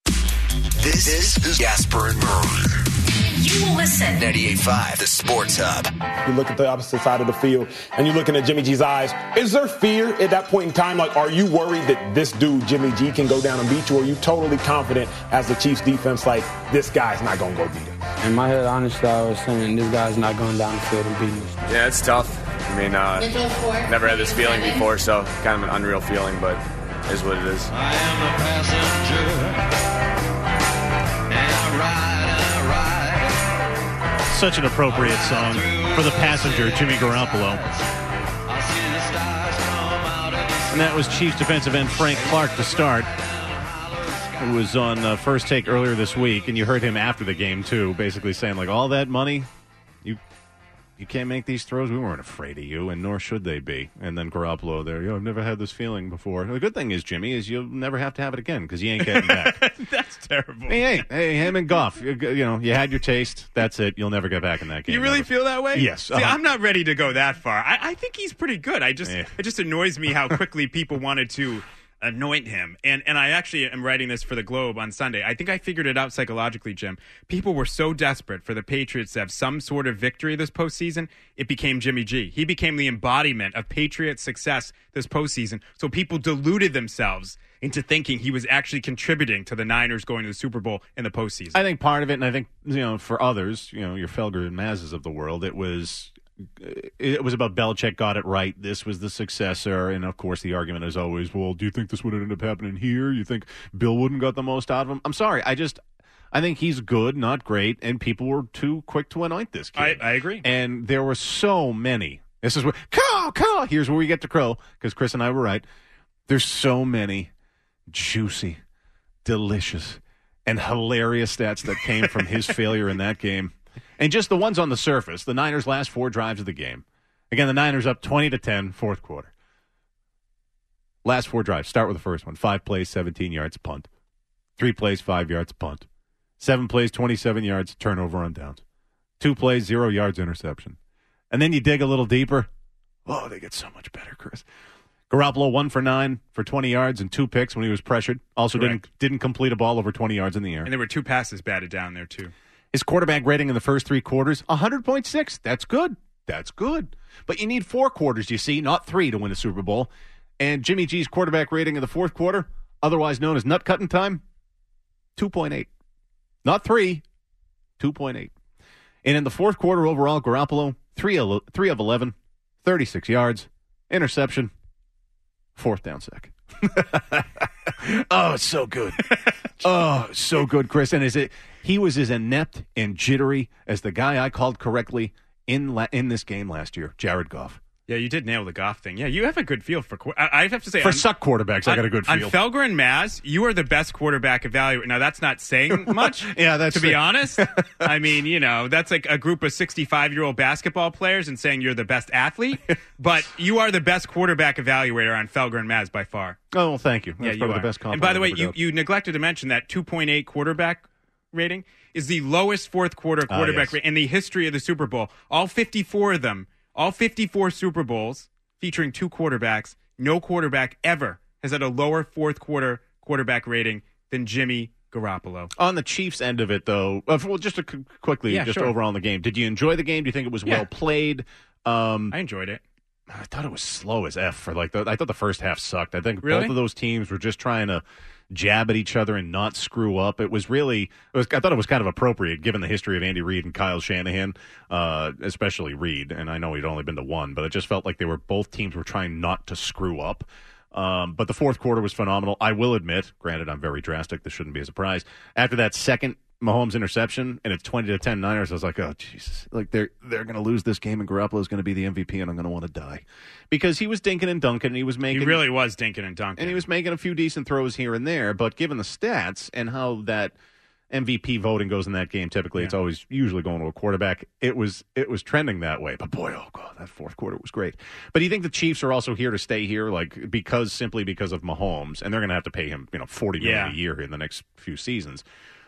This, this is Gasper and Murray. You will listen. ninety-eight point five The Sports Hub. You look at the opposite side of the field, and you're looking at Jimmy G's eyes. Is there fear at that point in time? Like, are you worried that this dude, Jimmy G, can go down and beat you? Or are you totally confident as the Chiefs defense, like, this guy's not going to go beat him? In my head, honestly, I was saying this guy's not going down the field and beating us. Yeah, it's tough. I mean, uh, never had this feeling before, so kind of an unreal feeling, but it is what it is. I am a passenger. Such an appropriate song for the passenger, Jimmy Garoppolo. And that was Chiefs defensive end Frank Clark to start, who was on uh, First Take earlier this week, and you heard him after the game, too, basically saying, like, all that money, you you can't make these throws. We weren't afraid of you, and nor should they be. And then Garoppolo there, yo, I've never had this feeling before. The good thing is, Jimmy, is you'll never have to have it again, because you ain't getting back. That's terrible. Hey, hey, hey, him and Goff, you, you know, you had your taste. That's it. You'll never get back in that game. You really ever. feel that way? Yes. Uh-huh. See, Uh-huh. I'm not ready to go that far. I, I think he's pretty good. I just, Yeah. it just annoys me how quickly people wanted to anoint him. And and I actually am writing this for the Globe on Sunday. I think I figured it out psychologically, Jim. People were so desperate for the Patriots to have some sort of victory this postseason, it became Jimmy G. He became the embodiment of Patriots success this postseason. So people deluded themselves into thinking he was actually contributing to the Niners going to the Super Bowl in the postseason. I think part of it, and I think, you know, for others, you know, your Felger and Mazes of the world, it was it was about Belichick got it right. This was the successor. And, of course, the argument is always, well, do you think this would have ended up happening here? You think Bill wouldn't got the most out of him? I'm sorry. I just I think he's good, not great, and people were too quick to anoint this kid. I, I agree. And there were so many. This is where, call, call. Here's where we get to crow, because Chris and I were right. There's so many juicy, delicious, and hilarious stats that came from his failure in that game. And just the ones on the surface, the Niners' last four drives of the game. Again, the Niners up twenty to ten, fourth quarter. Last four drives. Start with the first one. Five plays, seventeen yards, punt. Three plays, five yards, punt. Seven plays, twenty-seven yards, turnover on downs. Two plays, zero yards, interception. And then you dig a little deeper. Oh, they get so much better, Chris. Garoppolo one for nine for twenty yards and two picks when he was pressured. Also Correct. didn't didn't complete a ball over twenty yards in the air. And there were two passes batted down there, too. His quarterback rating in the first three quarters, one hundred point six. That's good. That's good. But you need four quarters, you see, not three to win a Super Bowl. And Jimmy G's quarterback rating in the fourth quarter, otherwise known as nut-cutting time, two point eight. Not three, two point eight. And in the fourth quarter overall, Garoppolo, three of eleven, thirty-six yards, interception, fourth down sack. Oh, it's so good. Oh, so good, Chris. And is it? He was as inept and jittery as the guy I called correctly in la- in this game last year, Jared Goff. Yeah, you did nail the Goff thing. Yeah, you have a good feel for. I, I have to say, for on, suck quarterbacks, I got a good feel. On Felger and Maz, you are the best quarterback evaluator. Now, that's not saying much. Yeah, that's to be honest. I mean, you know, that's like a group of sixty-five-year-old basketball players and saying you're the best athlete. But you are the best quarterback evaluator on Felger and Maz by far. Oh, well, thank you. That's yeah, you probably are. the best compliment. And by the way, I've ever you, got. you neglected to mention that two point eight quarterback rating is the lowest fourth quarter quarterback yes. rate in the history of the Super Bowl. All fifty-four of them, all fifty-four Super Bowls featuring two quarterbacks, no quarterback ever has had a lower fourth quarter quarterback rating than Jimmy Garoppolo. On the Chiefs end of it, though, uh, well, just to c- quickly, Yeah, just sure. overall in the game, did you enjoy the game? Do you think it was Yeah. well played? Um, I enjoyed it. I thought it was slow as F for like the, I thought the first half sucked. I think Really? both of those teams were just trying to jab at each other and not screw up. It was really, it was, I thought it was kind of appropriate given the history of Andy Reid and Kyle Shanahan, uh, especially Reid. And I know he'd only been to one, but it just felt like they were both teams were trying not to screw up. Um, but the fourth quarter was phenomenal. I will admit, granted, I'm very drastic. This shouldn't be a surprise. After that second Mahomes interception and it's twenty to ten Niners, I was like, oh, Jesus. Like, they're they're going to lose this game and Garoppolo's going to be the M V P and I'm going to want to die. Because he was dinking and dunking and he was making... He really was dinking and dunking. And he was making a few decent throws here and there, but given the stats and how that M V P voting goes in that game, typically Yeah. it's always usually going to a quarterback. It was it was trending that way. But boy, oh God, that fourth quarter was great. But do you think the Chiefs are also here to stay here, like because simply because of Mahomes, and they're going to have to pay him, you know, forty million Yeah. a year in the next few seasons?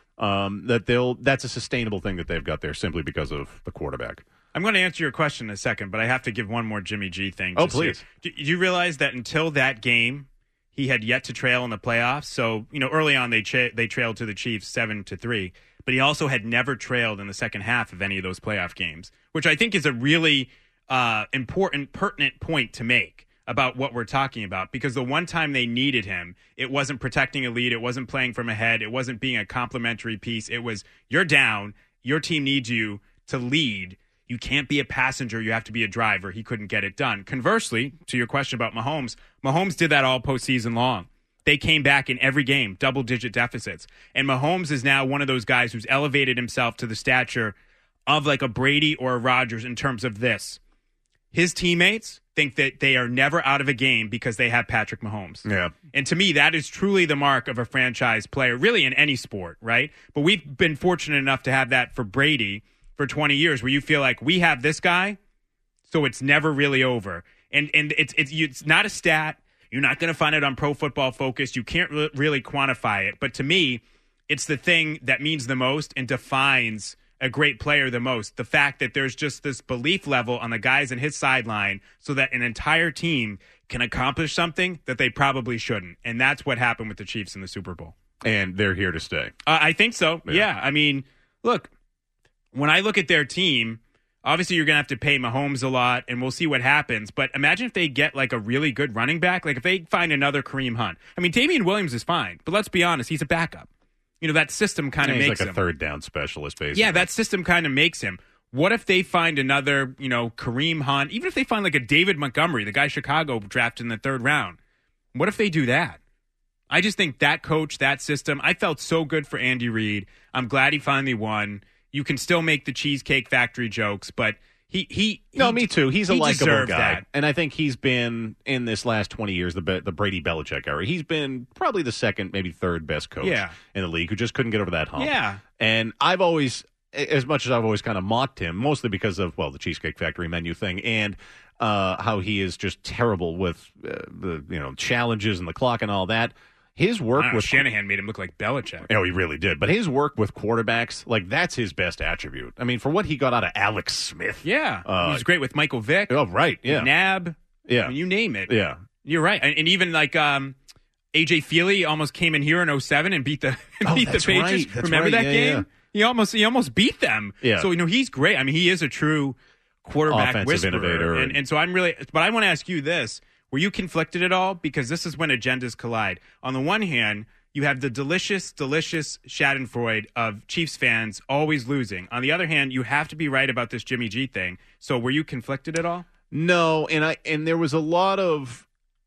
Um, that they'll that's a sustainable thing that they've got there simply because of the quarterback. I'm going to answer your question in a second, but I have to give one more Jimmy G thing. Oh, just here. please. Do do you realize that until that game, he had yet to trail in the playoffs? So, you know, early on they tra- they trailed to the Chiefs seven to three, but he also had never trailed in the second half of any of those playoff games, which I think is a really uh, important, pertinent point to make about what we're talking about, because the one time they needed him, it wasn't protecting a lead, it wasn't playing from ahead, it wasn't being a complementary piece. It was, you're down, your team needs you to lead. You can't be a passenger, you have to be a driver. He couldn't get it done. Conversely, to your question about Mahomes, Mahomes did that all postseason long. They came back in every game, double-digit deficits. And Mahomes is now one of those guys who's elevated himself to the stature of like a Brady or a Rodgers in terms of this. His teammates think that they are never out of a game because they have Patrick Mahomes. Yeah. And to me, that is truly the mark of a franchise player, really in any sport, right? But we've been fortunate enough to have that for Brady for twenty years, where you feel like we have this guy, so it's never really over. And and it's it's it's not a stat. You're not going to find it on Pro Football Focus. You can't re- really quantify it. But to me, it's the thing that means the most and defines a great player the most. The fact that there's just this belief level on the guys in his sideline so that an entire team can accomplish something that they probably shouldn't. And that's what happened with the Chiefs in the Super Bowl. And they're here to stay. Uh, I think so. Yeah. Yeah. I mean, look, when I look at their team, obviously you're going to have to pay Mahomes a lot, and we'll see what happens. But imagine if they get like a really good running back. Like if they find another Kareem Hunt. I mean, Damian Williams is fine, but let's be honest, he's a backup. You know, that system kind of He's makes like a him. third down specialist, basically. Yeah, that system kind of makes him. What if they find another, you know, Kareem Hunt? Even if they find like a David Montgomery, the guy Chicago drafted in the third round. What if they do that? I just think that coach, that system, I felt so good for Andy Reid. I'm glad he finally won. You can still make the Cheesecake Factory jokes, but he he No, he, me too. He's a he likable deserved guy, that. and I think he's been in this last twenty years, the Be- the Brady Belichick era. He's been probably the second, maybe third best coach Yeah. in the league, who just couldn't get over that hump. Yeah. And I've always, as much as I've always kind of mocked him, mostly because of well the Cheesecake Factory menu thing and uh, how he is just terrible with uh, the you know challenges and the clock and all that. His work I don't know, with Shanahan made him look like Belichick. Oh, he really did. But his work with quarterbacks, like that's his best attribute. I mean, for what he got out of Alex Smith. Yeah, Uh, he was great with Michael Vick. Oh, right. Yeah. Nab. Yeah. I mean, you name it. Yeah. You're right, and, and even like um, A J Feely almost came in here in oh seven and beat the and Oh, beat the that's Patriots. right. That's Remember right. that Yeah, game? yeah. He almost he almost beat them. Yeah. So you know he's great. I mean, he is a true quarterback Offensive whisperer. innovator. And, and so I'm really. But I want to ask you this: were you conflicted at all? Because this is when agendas collide. On the one hand, you have the delicious, delicious Schadenfreude of Chiefs fans always losing. On the other hand, you have to be right about this Jimmy G thing. So were you conflicted at all? No, and I and there was a lot of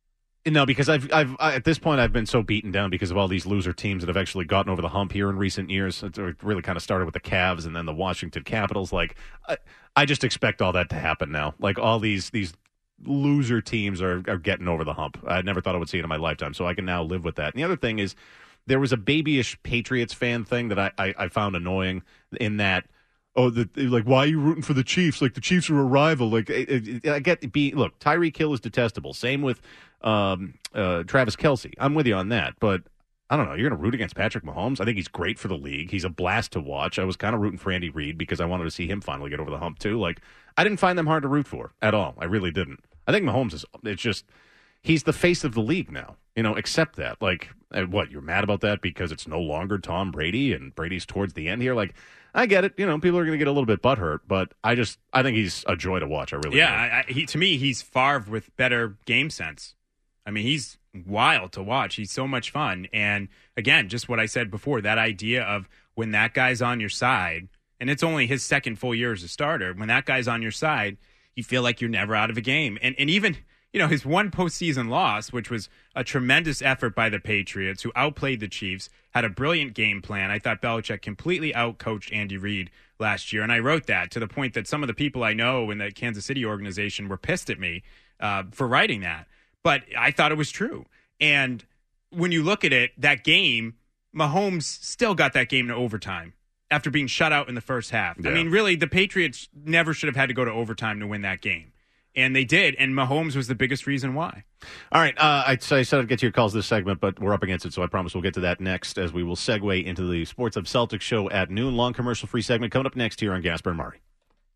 No, because I've, I've I, at this point I've been so beaten down because of all these loser teams that have actually gotten over the hump here in recent years. It really kind of started with the Cavs and then the Washington Capitals. Like, I, I just expect all that to happen now. Like, all these these loser teams are, are getting over the hump. I never thought I would see it in my lifetime, so I can now live with that. And the other thing is, there was a babyish Patriots fan thing that I, I, I found annoying in that, oh, the, like, why are you rooting for the Chiefs? Like, the Chiefs are a rival. Like, it, it, I get be look, Tyreek Hill is detestable. Same with um, uh, Travis Kelce. I'm with you on that, but I don't know. You're going to root against Patrick Mahomes? I think he's great for the league. He's a blast to watch. I was kind of rooting for Andy Reid because I wanted to see him finally get over the hump too. Like, I didn't find them hard to root for at all. I really didn't. I think Mahomes is. It's just he's the face of the league now. You know, accept that. Like, what, you're mad about that because it's no longer Tom Brady and Brady's towards the end here? Like, I get it. You know, people are going to get a little bit butthurt, but I just, I think he's a joy to watch. I really yeah, do. I, I, he, to me, he's Favre with better game sense. I mean, he's wild to watch. He's so much fun. And again, just what I said before, that idea of when that guy's on your side, and it's only his second full year as a starter, when that guy's on your side, you feel like you're never out of a game. And and even, you know, his one postseason loss, which was a tremendous effort by the Patriots, who outplayed the Chiefs, had a brilliant game plan. I thought Belichick completely outcoached Andy Reid last year. And I wrote that to the point that some of the people I know in the Kansas City organization were pissed at me uh, for writing that. But I thought it was true. And when you look at it, that game, Mahomes still got that game to overtime after being shut out in the first half. Yeah. I mean, really, the Patriots never should have had to go to overtime to win that game. And they did, and Mahomes was the biggest reason why. All right, uh, I, so I said I'd get to your calls this segment, but we're up against it, so I promise we'll get to that next as we will segue into the Sports of Celtics show at noon. Long commercial-free segment coming up next here on Gasper and Murray.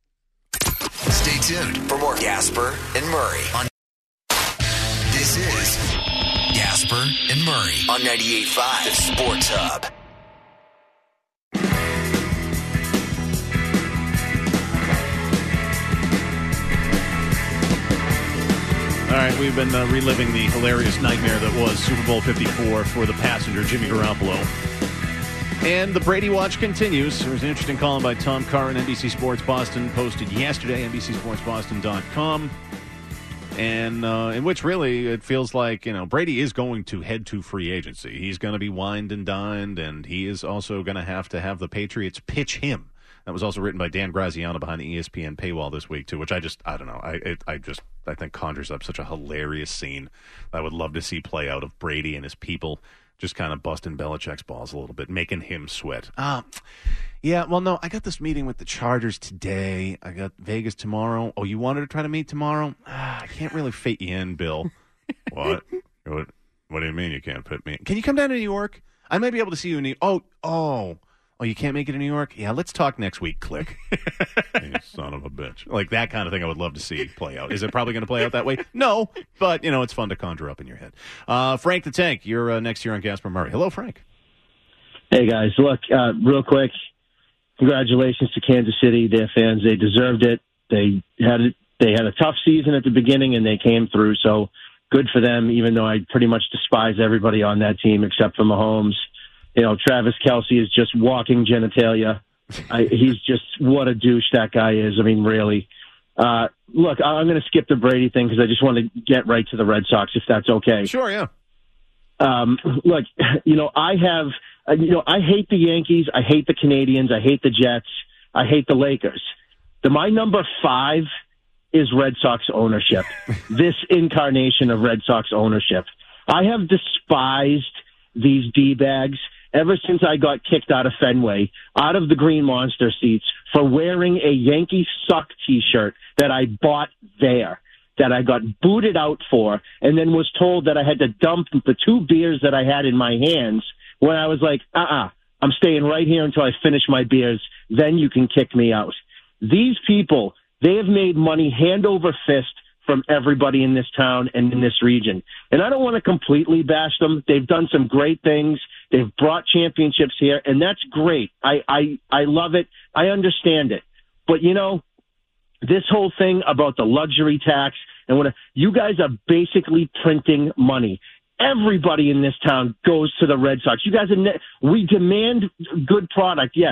Stay tuned for more Gasper and Murray. On This is Gasper and Murray on ninety-eight point five, the Sports Hub. All right, we've been uh, reliving the hilarious nightmare that was Super Bowl fifty-four for the passenger, Jimmy Garoppolo. And the Brady Watch continues. There was an interesting column by Tom Carr in N B C Sports Boston, posted yesterday, N B C Sports Boston dot com, and uh, in which really it feels like, you know, Brady is going to head to free agency. He's going to be wined and dined, and he is also going to have to have the Patriots pitch him. That was also written by Dan Graziano behind the E S P N paywall this week, too, which I just, I don't know, I it, I just, I think conjures up such a hilarious scene I would love to see play out of Brady and his people just kind of busting Belichick's balls a little bit, making him sweat. Ah, yeah, well, no, I got this meeting with the Chargers today. I got Vegas tomorrow. Oh, you wanted to try to meet tomorrow? Ah, I can't really fit you in, Bill. What? What? What do you mean you can't fit me in? Can you come down to New York? I may be able to see you in New York. Oh, oh. Oh, you can't make it in New York? Yeah, let's talk next week, click. You son of a bitch. Like that kind of thing I would love to see play out. Is it probably going to play out that way? No, but, you know, it's fun to conjure up in your head. Uh, Frank the Tank, you're uh, next year on Gasper Murray. Hello, Frank. Hey, guys. Look, uh, real quick, congratulations to Kansas City, their fans. They deserved it. They had it. They had a tough season at the beginning, and they came through, so good for them, even though I pretty much despise everybody on that team except for Mahomes. You know, Travis Kelce is just walking genitalia. I, he's just, what a douche that guy is. I mean, really. Uh, look, I'm going to skip the Brady thing because I just want to get right to the Red Sox, if that's okay. Sure, yeah. Um, look, you know, I have, uh, you know, I hate the Yankees. I hate the Canadians. I hate the Jets. I hate the Lakers. The, my number five is Red Sox ownership. This incarnation of Red Sox ownership. I have despised these D-bags ever since I got kicked out of Fenway, out of the Green Monster seats, for wearing a Yankee Suck T-shirt that I bought there, that I got booted out for, and then was told that I had to dump the two beers that I had in my hands when I was like, uh-uh, I'm staying right here until I finish my beers, then you can kick me out. These people, they have made money hand over fist from everybody in this town and in this region. And I don't want to completely bash them. They've done some great things. They've brought championships here, and that's great. I, I, I love it. I understand it. But, you know, this whole thing about the luxury tax and what you guys are basically printing money. Everybody in this town goes to the Red Sox. You guys are ne- we demand good product, yes.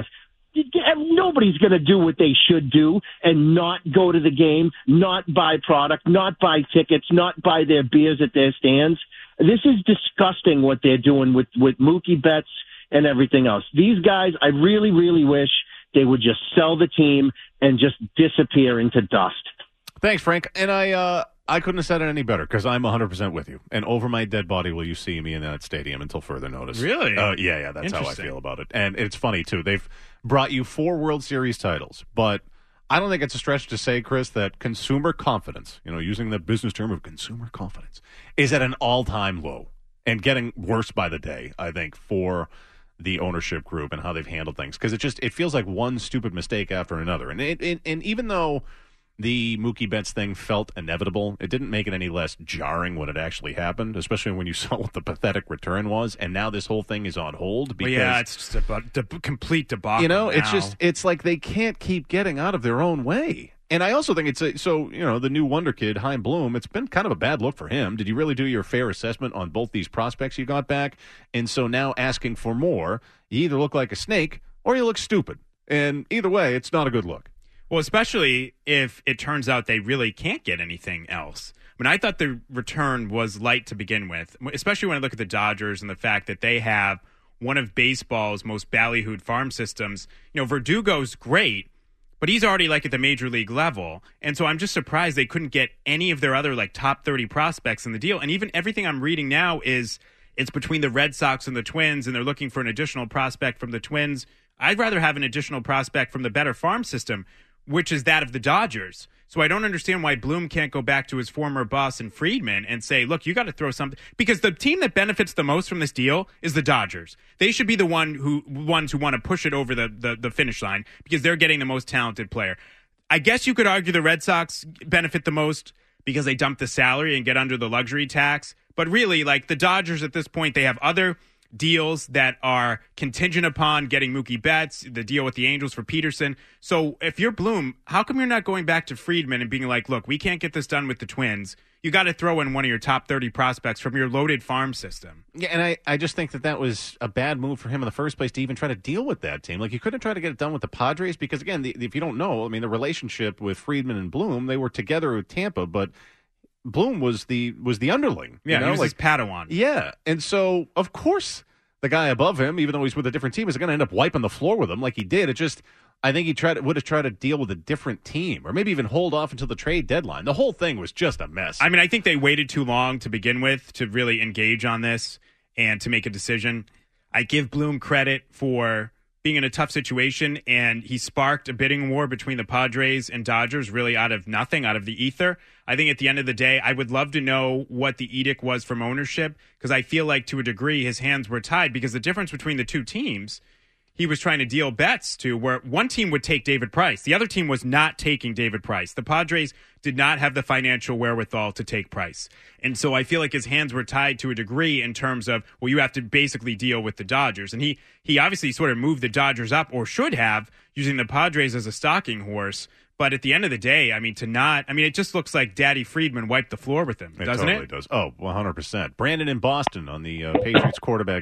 Nobody's going to do what they should do and not go to the game, not buy product, not buy tickets, not buy their beers at their stands. This is disgusting what they're doing with, with Mookie Betts and everything else. These guys, I really, really wish they would just sell the team and just disappear into dust. Thanks, Frank. And I uh, I couldn't have said it any better because I'm one hundred percent with you. And over my dead body will you see me in that stadium until further notice. Really? Uh, yeah, yeah, that's how I feel about it. And it's funny, too. They've brought you four World Series titles, but I don't think it's a stretch to say, Chris, that consumer confidence, you know, using the business term of consumer confidence, is at an all-time low and getting worse by the day, I think, for the ownership group and how they've handled things. Because it just it feels like one stupid mistake after another. And it, it, and even though the Mookie Betts thing felt inevitable, it didn't make it any less jarring when it actually happened, especially when you saw what the pathetic return was. And now this whole thing is on hold. Because, well, yeah, it's just a de- de- complete debacle. You know, now. it's just, it's like they can't keep getting out of their own way. And I also think it's a, so, you know, the new wonder kid, Chaim Bloom, it's been kind of a bad look for him. Did you really do your fair assessment on both these prospects you got back? And so now asking for more, you either look like a snake or you look stupid. And either way, it's not a good look. Well, especially if it turns out they really can't get anything else. I mean, I thought the return was light to begin with, especially when I look at the Dodgers and the fact that they have one of baseball's most ballyhooed farm systems. You know, Verdugo's great, but he's already like at the major league level. And so I'm just surprised they couldn't get any of their other like top thirty prospects in the deal. And even everything I'm reading now is it's between the Red Sox and the Twins, and they're looking for an additional prospect from the Twins. I'd rather have an additional prospect from the better farm system, which is that of the Dodgers. So I don't understand why Bloom can't go back to his former boss in Friedman and say, look, you got to throw something. Because the team that benefits the most from this deal is the Dodgers. They should be the one who ones who want to push it over the, the, the finish line because they're getting the most talented player. I guess you could argue the Red Sox benefit the most because they dump the salary and get under the luxury tax. But really, like the Dodgers at this point, they have other deals that are contingent upon getting Mookie Betts, the deal with the Angels for Peterson. So if you're Bloom, how come you're not going back to Friedman and being like, look, we can't get this done with the Twins. You got to throw in one of your top thirty prospects from your loaded farm system. Yeah, and I, I just think that that was a bad move for him in the first place to even try to deal with that team. Like, you couldn't try to get it done with the Padres because, again, the, if you don't know, I mean, the relationship with Friedman and Bloom, they were together with Tampa, but Bloom was the was the underling. Yeah, you know? he was like, his Padawan. Yeah, and so, of course, the guy above him, even though he's with a different team, is going to end up wiping the floor with him like he did. It just, I think he tried would have tried to deal with a different team or maybe even hold off until the trade deadline. The whole thing was just a mess. I mean, I think they waited too long to begin with to really engage on this and to make a decision. I give Bloom credit for being in a tough situation, and he sparked a bidding war between the Padres and Dodgers really out of nothing, out of the ether. I think at the end of the day, I would love to know what the edict was from ownership, because I feel like to a degree his hands were tied, because the difference between the two teams, he was trying to deal Betts to where one team would take David Price. The other team was not taking David Price. The Padres did not have the financial wherewithal to take Price. And so I feel like his hands were tied to a degree in terms of, well, you have to basically deal with the Dodgers. And he, he obviously sort of moved the Dodgers up, or should have, using the Padres as a stalking horse. But at the end of the day, I mean, to not, I mean, it just looks like Daddy Friedman wiped the floor with him, it doesn't totally it? does. Oh, one hundred percent. Brandon in Boston on the uh, Patriots quarterback.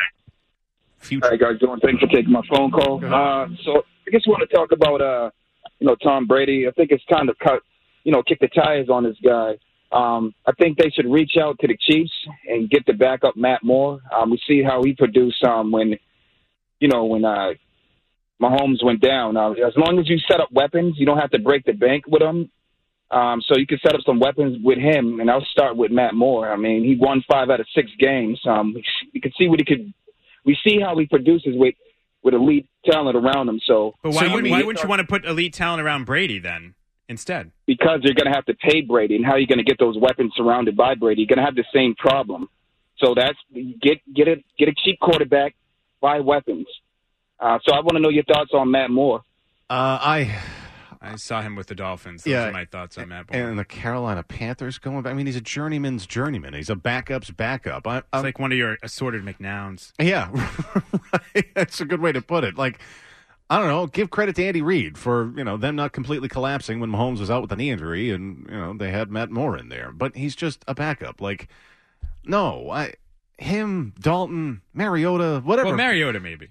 Future. How you guys doing? Thanks for taking my phone call. Uh, so I just want to talk about, uh, you know, Tom Brady. I think it's time to cut, you know, kick the tires on this guy. Um, I think they should reach out to the Chiefs and get the backup Matt Moore. Um, we see how he produced um, when, you know, when uh, Mahomes went down. Uh, as long as you set up weapons, you don't have to break the bank with him. Um, so you can set up some weapons with him, and I'll start with Matt Moore. I mean, he won five out of six games. Um, you can see what he could. We see how he produces with, with elite talent around him. So, but why, so, would, I mean, why wouldn't you want to put elite talent around Brady then instead? Because you're going to have to pay Brady, and how are you going to get those weapons surrounded by Brady? You're going to have the same problem. So that's get get a get a cheap quarterback, buy weapons. Uh, so I want to know your thoughts on Matt Moore. Uh, I. I saw him with the Dolphins. Those yeah, are my thoughts on Matt Moore. And the Carolina Panthers going back. I mean, he's a journeyman's journeyman. He's a backup's backup. I, it's like one of your assorted McNowns. Yeah, right. That's a good way to put it. Like, I don't know, give credit to Andy Reid for, you know, them not completely collapsing when Mahomes was out with a knee injury and, you know, they had Matt Moore in there. But he's just a backup. Like, no, I, him, Dalton, Mariota, whatever. Well, Mariota maybe.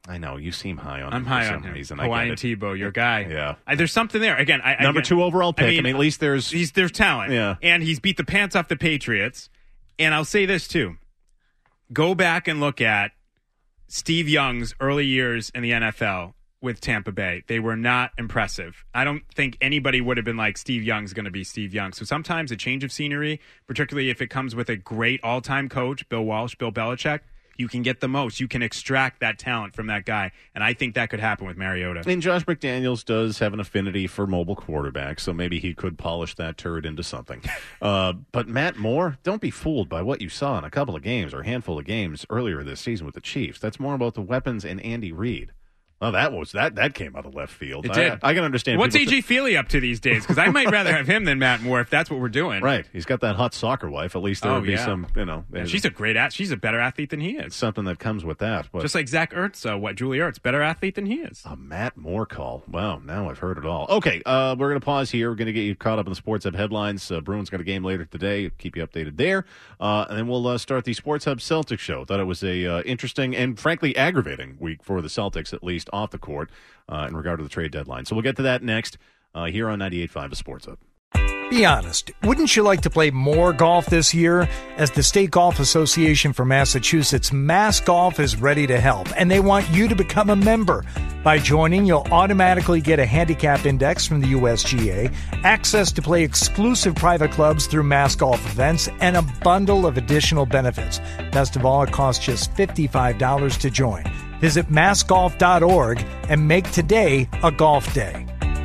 I know you seem high on I'm him high for on some him. reason. Hawaiian I get it. Tebow, your guy. Yeah, I, there's something there. Again, I, number again, two overall pick. I mean, I mean, at least there's he's there's talent. Yeah, and he's beat the pants off the Patriots. And I'll say this too: go back and look at Steve Young's early years in the N F L with Tampa Bay. They were not impressive. I don't think anybody would have been like, Steve Young's going to be Steve Young. So sometimes a change of scenery, particularly if it comes with a great all-time coach, Bill Walsh, Bill Belichick, you can get the most. You can extract that talent from that guy. And I think that could happen with Mariota. And Josh McDaniels does have an affinity for mobile quarterbacks, so maybe he could polish that turd into something. uh, but Matt Moore, don't be fooled by what you saw in a couple of games or a handful of games earlier this season with the Chiefs. That's more about the weapons and Andy Reid. Oh, that was that that came out of left field. It did. I, I can understand. What's A J th- Feely up to these days? Because I might rather have him than Matt Moore if that's what we're doing. Right. He's got that hot soccer wife. At least there Oh, would be yeah. some, you know. Yeah, she's a great at. She's a better athlete than he is. Something that comes with that. But Just like Zach Ertz, uh, what Julie Ertz, better athlete than he is. A Matt Moore call. Wow, now I've heard it all. Okay, uh, we're going to pause here. We're going to get you caught up in the Sports Hub headlines. Uh, Bruins got a game later today. Keep you updated there. Uh, and then we'll uh, start the Sports Hub Celtics show. Thought it was a uh, interesting and frankly aggravating week for the Celtics, at least off the court, uh, in regard to the trade deadline. So we'll get to that next uh, here on ninety-eight point five, the Sports Hub. Be honest, wouldn't you like to play more golf this year? As the State Golf Association for Massachusetts, Mass Golf is ready to help, and they want you to become a member. By joining, you'll automatically get a handicap index from the U S G A, access to play exclusive private clubs through Mass Golf events, and a bundle of additional benefits. Best of all, it costs just fifty-five dollars to join. Visit mass golf dot org and make today a golf day.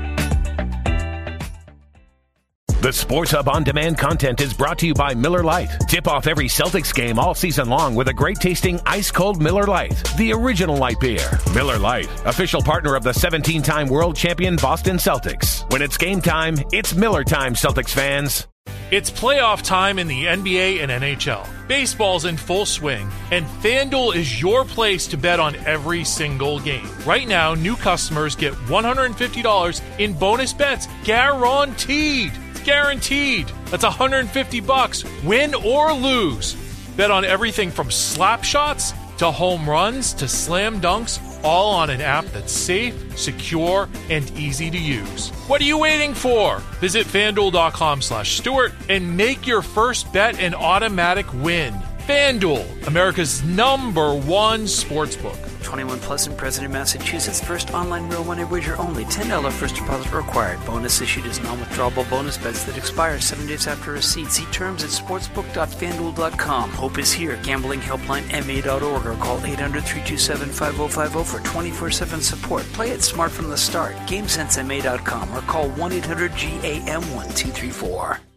The Sports Hub On Demand content is brought to you by Miller Lite. Tip off every Celtics game all season long with a great-tasting ice-cold Miller Lite, the original light beer. Miller Lite, official partner of the seventeen-time world champion Boston Celtics. When it's game time, it's Miller time, Celtics fans. It's playoff time in the N B A and N H L. Baseball's in full swing, and FanDuel is your place to bet on every single game. Right now, new customers get one hundred fifty dollars in bonus bets guaranteed. Guaranteed. That's one hundred fifty bucks, win or lose. Bet on everything from slap shots to home runs to slam dunks, all on an app that's safe, secure, and easy to use. What are you waiting for? Visit FanDuel.com slash Stewart and make your first bet an automatic win. FanDuel, America's number one sportsbook. twenty-one plus and present in Massachusetts. First online real money wager only. ten dollars first deposit required. Bonus issued as non-withdrawable bonus bets that expire seven days after receipt. See terms at sportsbook dot fanduel dot com. Hope is here. Gambling helpline M A dot org or call eight hundred, three two seven, five oh five oh for twenty-four seven support. Play it smart from the start. GameSense M A dot com or call one eight hundred G A M one two three four.